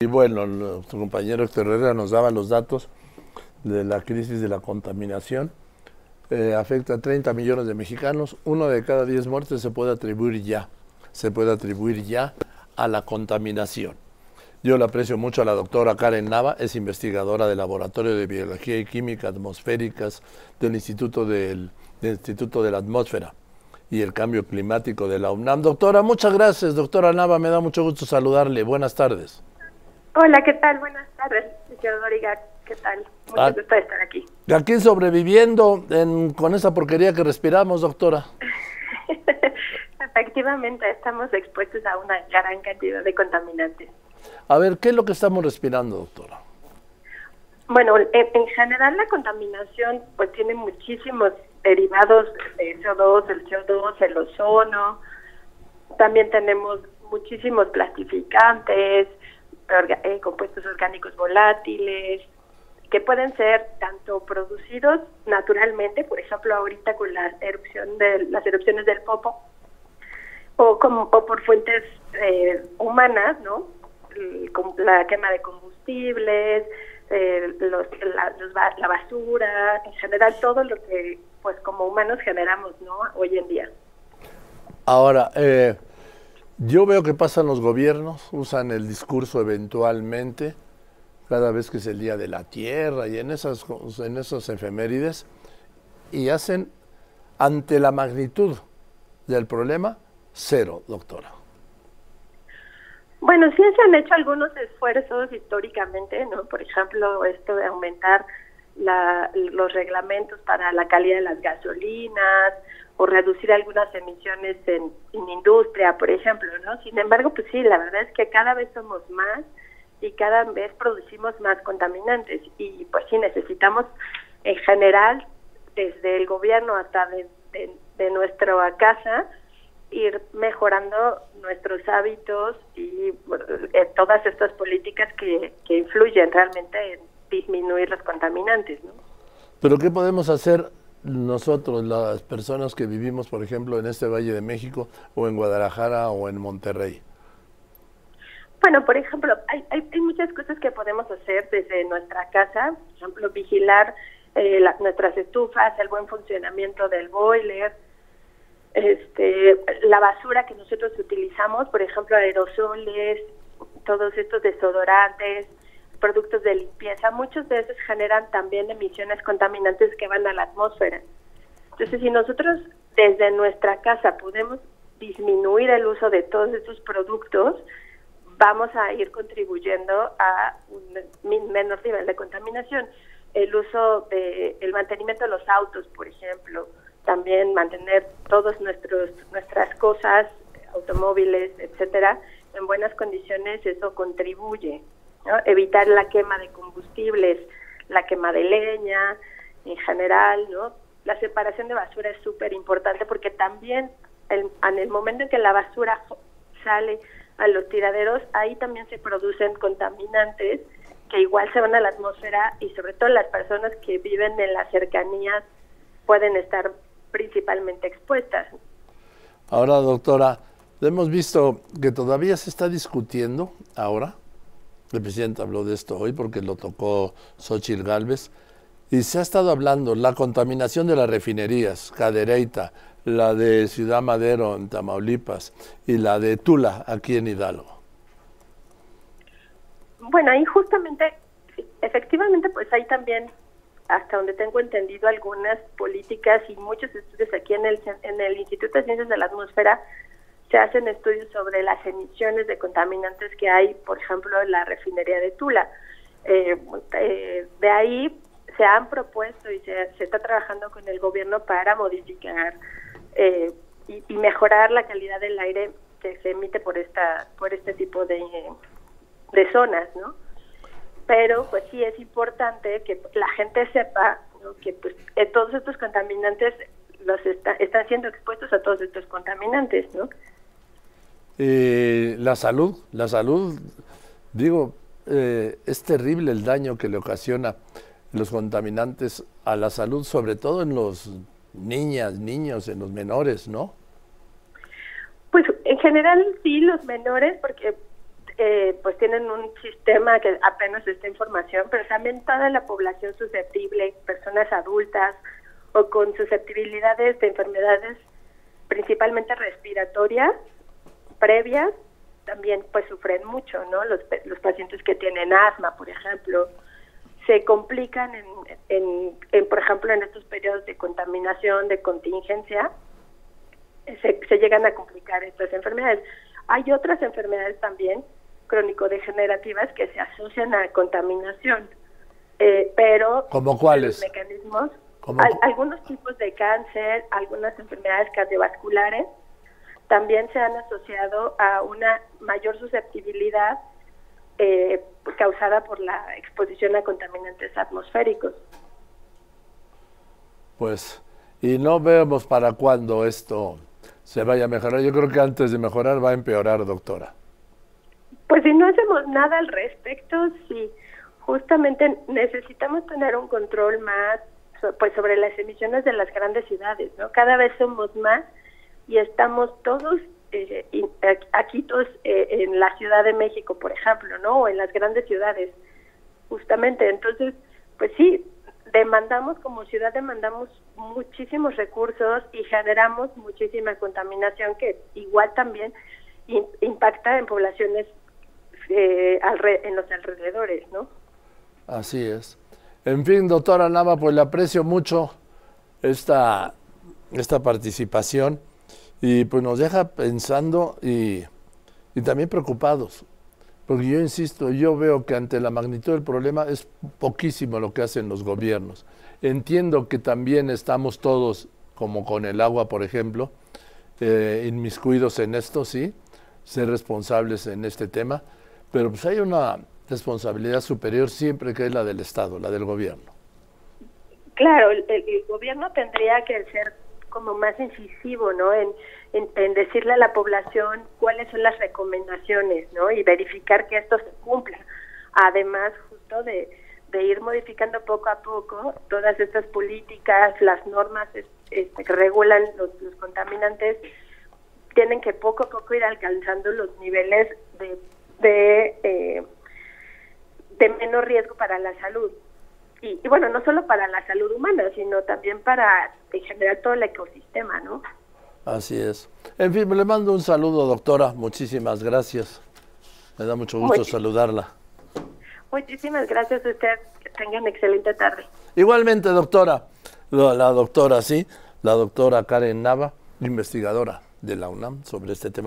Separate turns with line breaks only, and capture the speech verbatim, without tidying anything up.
Y bueno, nuestro compañero Héctor Herrera nos daba los datos de la crisis de la contaminación. Eh, afecta a treinta millones de mexicanos. Uno de cada diez muertes se puede atribuir ya, se puede atribuir ya a la contaminación. Yo le aprecio mucho a la doctora Karen Nava, es investigadora del Laboratorio de Biología y Química Atmosféricas del Instituto, del, del Instituto de la Atmósfera y el Cambio Climático de la UNAM. Doctora, muchas gracias. Doctora Nava, me da mucho gusto saludarle. Buenas tardes.
Hola, ¿qué tal? Buenas tardes, señor Doriga. ¿Qué tal? Mucho
Ah,
gusto de estar aquí.
Aquí sobreviviendo en, con esa porquería que respiramos, doctora.
Efectivamente, estamos expuestos a una gran cantidad de contaminantes.
A ver, ¿qué es lo que estamos respirando, doctora?
Bueno, en, en general la contaminación pues tiene muchísimos derivados de C O dos, el C O dos, el ozono. También tenemos muchísimos plastificantes, orga, eh, compuestos orgánicos volátiles, que pueden ser tanto producidos naturalmente, por ejemplo ahorita con la erupción de las erupciones del Popo, o, como, o por fuentes eh, humanas, ¿no? La quema de combustibles, eh, los, la, los, la basura, en general todo lo que pues como humanos generamos, ¿no? Hoy en día.
Ahora, eh, yo veo que pasan los gobiernos, usan el discurso eventualmente, cada vez que es el Día de la Tierra y en esas, en esas efemérides, y hacen, ante la magnitud del problema, cero, doctora.
Bueno, sí se han hecho algunos esfuerzos históricamente, ¿no? Por ejemplo, esto de aumentar la, los reglamentos para la calidad de las gasolinas o reducir algunas emisiones en, en industria, por ejemplo, ¿no? Sin embargo, pues sí, la verdad es que cada vez somos más y cada vez producimos más contaminantes y pues sí necesitamos en general, desde el gobierno hasta de, de, de nuestra casa, ir mejorando nuestros hábitos y bueno, todas estas políticas que, que influyen realmente en disminuir los contaminantes, ¿no?
Pero ¿qué podemos hacer nosotros, las personas que vivimos, por ejemplo, en este Valle de México o en Guadalajara o en Monterrey?
Bueno, por ejemplo, hay, hay, hay muchas cosas que podemos hacer desde nuestra casa, por ejemplo, vigilar eh, la, nuestras estufas, el buen funcionamiento del boiler, este, la basura que nosotros utilizamos, por ejemplo, aerosoles, todos estos desodorantes, productos de limpieza, muchos de esos generan también emisiones contaminantes que van a la atmósfera. Entonces, si nosotros desde nuestra casa podemos disminuir el uso de todos estos productos, vamos a ir contribuyendo a un menor nivel de contaminación. El uso de, el mantenimiento de los autos, por ejemplo, también mantener todos nuestros nuestras cosas, automóviles, etcétera, en buenas condiciones, eso contribuye, ¿no? Evitar la quema de combustibles, la quema de leña, en general, ¿no? La separación de basura es súper importante porque también el, en el momento en que la basura sale a los tiraderos, ahí también se producen contaminantes que igual se van a la atmósfera y sobre todo las personas que viven en las cercanías pueden estar principalmente expuestas.
Ahora, doctora, hemos visto que todavía se está discutiendo ahora, el presidente habló de esto hoy porque lo tocó Xóchitl Gálvez, y se ha estado hablando la contaminación de las refinerías, Cadereyta, la de Ciudad Madero en Tamaulipas y la de Tula aquí en Hidalgo.
Bueno, ahí justamente, efectivamente, pues hay también, hasta donde tengo entendido, algunas políticas y muchos estudios aquí en el, en el Instituto de Ciencias de la Atmósfera, se hacen estudios sobre las emisiones de contaminantes que hay, por ejemplo, en la refinería de Tula. Eh, eh, de ahí se han propuesto y se, se está trabajando con el gobierno para modificar eh, y, y mejorar la calidad del aire que se emite por esta por este tipo de, de zonas, ¿no? Pero pues sí es importante que la gente sepa, ¿no? Que pues eh, todos estos contaminantes los está, están siendo expuestos a todos estos contaminantes, ¿no?
Eh, la salud, la salud, digo, eh, es terrible el daño que le ocasiona los contaminantes a la salud, sobre todo en los niñas, niños, en los menores, ¿no?
Pues en general sí, los menores, porque eh, pues tienen un sistema que apenas está en formación, pero también toda la población susceptible, personas adultas o con susceptibilidades de enfermedades principalmente respiratorias previas, también pues sufren mucho, ¿no? Los, los pacientes que tienen asma, por ejemplo, se complican en, en, en, por ejemplo, en estos periodos de contaminación, de contingencia, se, se llegan a complicar estas enfermedades. Hay otras enfermedades también crónico-degenerativas que se asocian a contaminación, eh, pero...
¿Cómo cuáles?
Los mecanismos,
¿Cómo?
Al, algunos tipos de cáncer, algunas enfermedades cardiovasculares, también se han asociado a una mayor susceptibilidad eh, causada por la exposición a contaminantes atmosféricos.
Pues, y no vemos para cuándo esto se vaya a mejorar. Yo creo que antes de mejorar va a empeorar, doctora.
Pues si no hacemos nada al respecto, sí, justamente necesitamos tener un control más pues sobre las emisiones de las grandes ciudades, ¿no? Cada vez somos más y estamos todos eh, aquí todos eh, en la Ciudad de México, por ejemplo, ¿no? O en las grandes ciudades, justamente. Entonces, pues sí, demandamos como ciudad, demandamos muchísimos recursos y generamos muchísima contaminación que igual también in, impacta en poblaciones eh, alre, en los alrededores, ¿no?
Así es. En fin, doctora Nava, pues le aprecio mucho esta, esta participación y pues nos deja pensando y, y también preocupados, porque yo insisto, yo veo que ante la magnitud del problema es poquísimo lo que hacen los gobiernos. Entiendo que también estamos todos, como con el agua, por ejemplo, eh, inmiscuidos en esto, sí, ser responsables en este tema, pero pues hay una responsabilidad superior siempre que es la del Estado, la del gobierno.
Claro, el, el gobierno tendría que ser como más incisivo, ¿no? En, en, en decirle a la población cuáles son las recomendaciones, ¿no? Y verificar que esto se cumpla. Además, justo de, de ir modificando poco a poco todas estas políticas, las normas este, que regulan los, los contaminantes, tienen que poco a poco ir alcanzando los niveles de, de eh, de menor riesgo para la salud. Y, y bueno, no solo para la salud humana, sino también para en general todo el ecosistema, ¿no?
Así es. En fin, le mando un saludo, doctora. Muchísimas gracias. Me da mucho gusto Muchis saludarla.
Muchísimas gracias a usted. Que tengan excelente tarde.
Igualmente, doctora. La, la doctora, sí, la doctora Karen Nava, investigadora de la UNAM sobre este tema.